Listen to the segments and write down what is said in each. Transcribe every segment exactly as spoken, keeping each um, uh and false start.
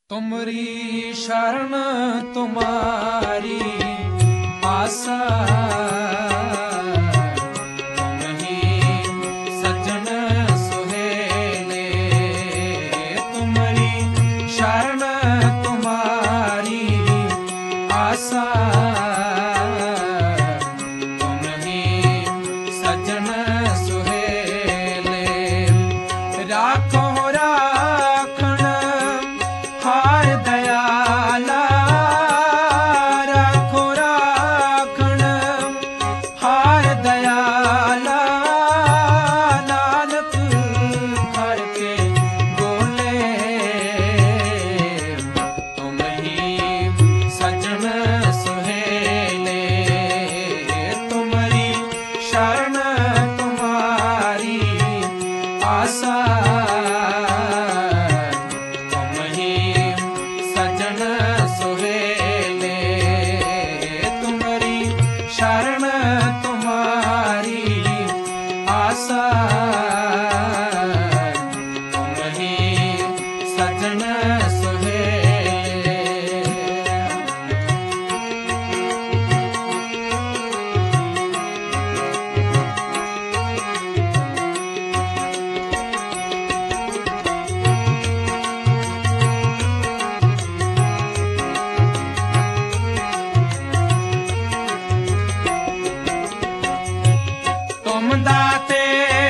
तुमरी शरण तुम्हारी आशा, तुम ही सज्जन सुहेले। तुमरी शरण तुम्हारी आशा, तुम ही सज्जन सुहेले। राखो राखण हार दयाला, राखो राखण हार दयाला। नानक घर के बोले, तुम ही सज्जन सुहेले। तुमरी शरण तुम्हारी आशा, शरण तुम्हारी आशा, तुम ही सज्जन सुहेले। तुम दाते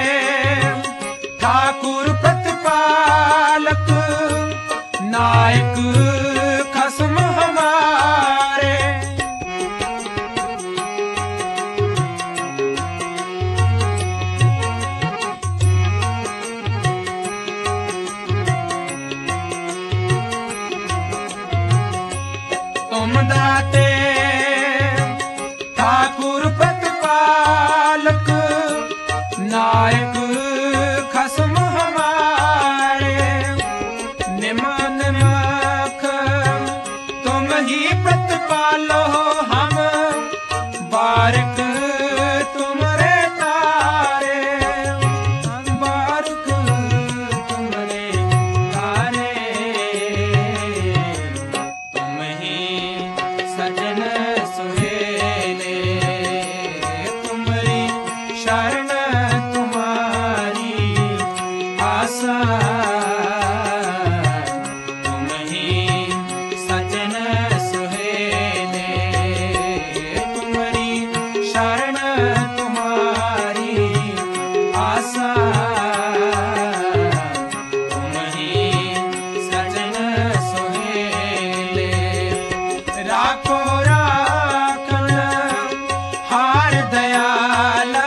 ठाकुर प्रतिपालक, नायक खसम हमारे। तुम दाते ठाकुर प्रतिपालक, नायक खसम हमारे। निमन निमख तुम ही प्रतिपालो, हम बारिक तुमरे तारे। बारिक तुमरे तारे, तुम ही सज्जन सुहेले। तुमरी शरण आशा, तुम ही सज्जन सुहेले। तुमरी शरण तुम्हारी आशा, तुम ही सज्जन सुहेले। राखो राखण हार दयाला,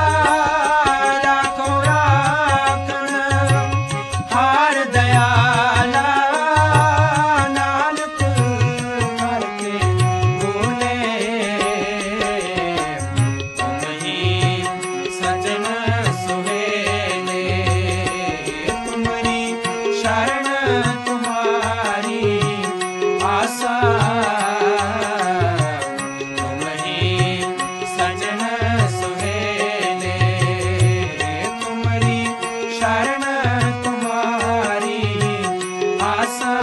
राखो राखण हार दयाला। नानक घर के बोले, तुम ही सज्जन सुहेले। तुमरी शरण तुम्हारी आशा, तुम ही सज्जन सुहेले। तुमरी शरण तुम्हारी आशा,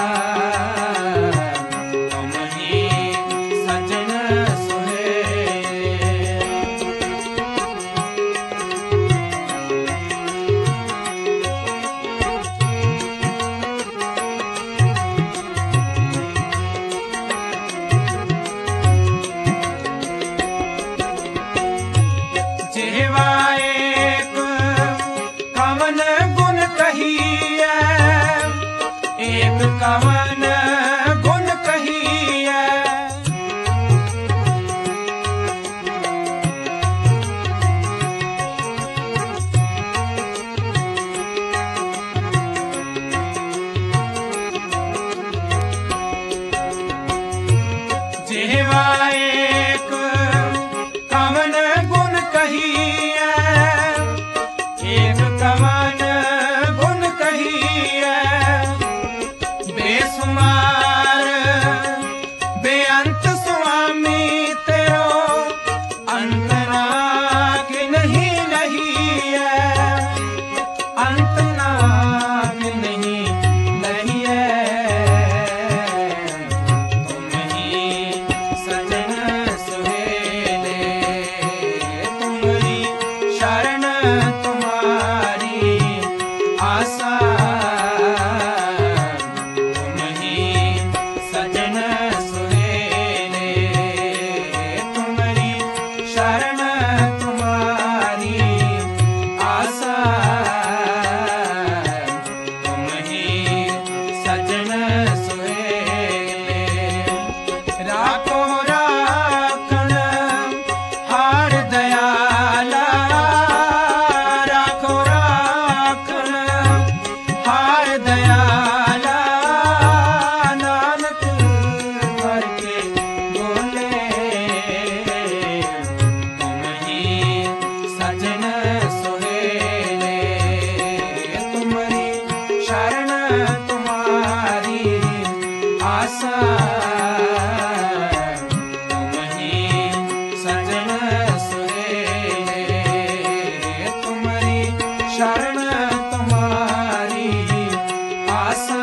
तुम ही सज्जन सुहेले। जेवा एक कवन गुण कहिए, एक कवन गुण कहिए। जेवा एक कवन गुण कहिए, एक कवन गुण कहिए। बेसुमार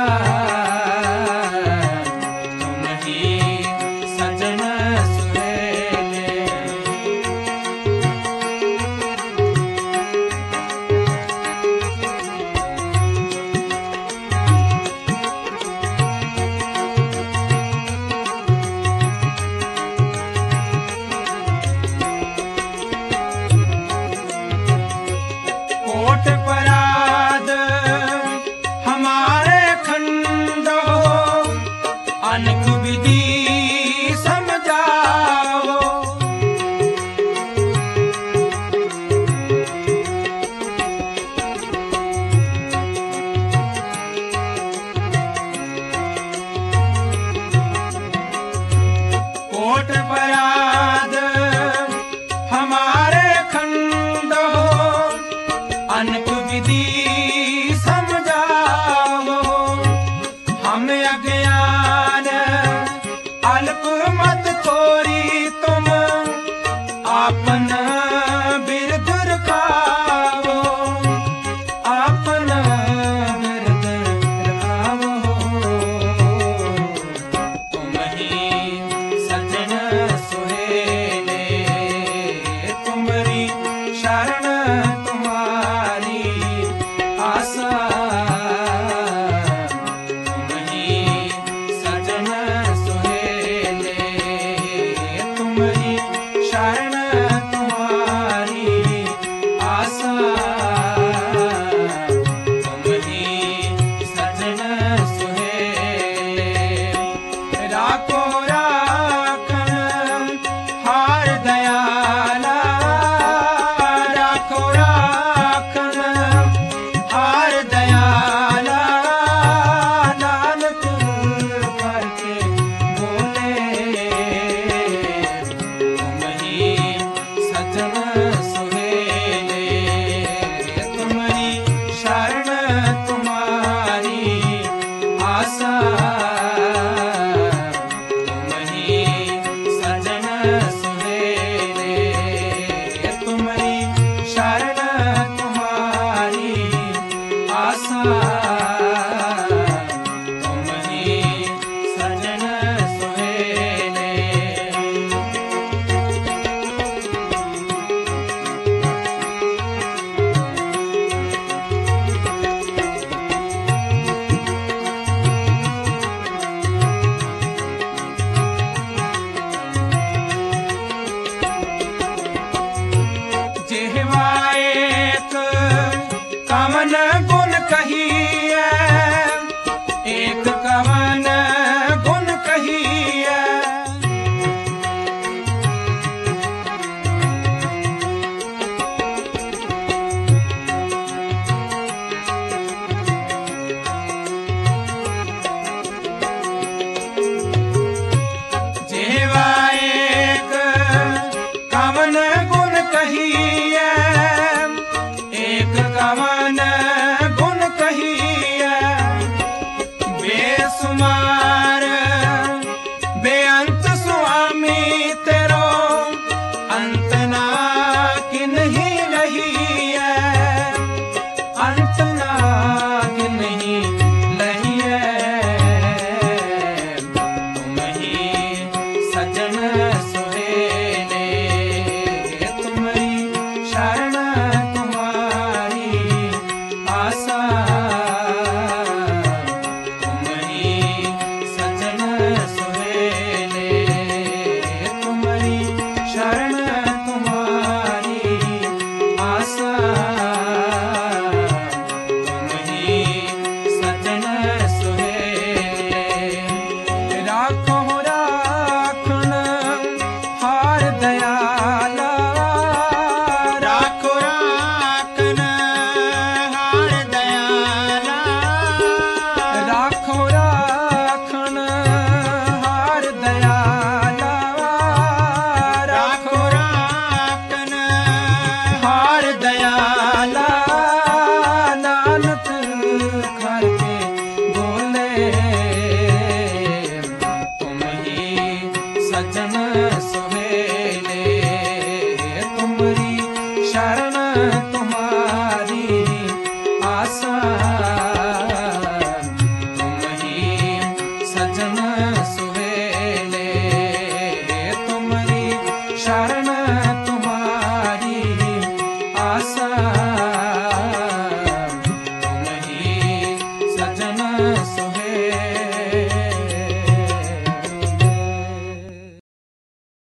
सा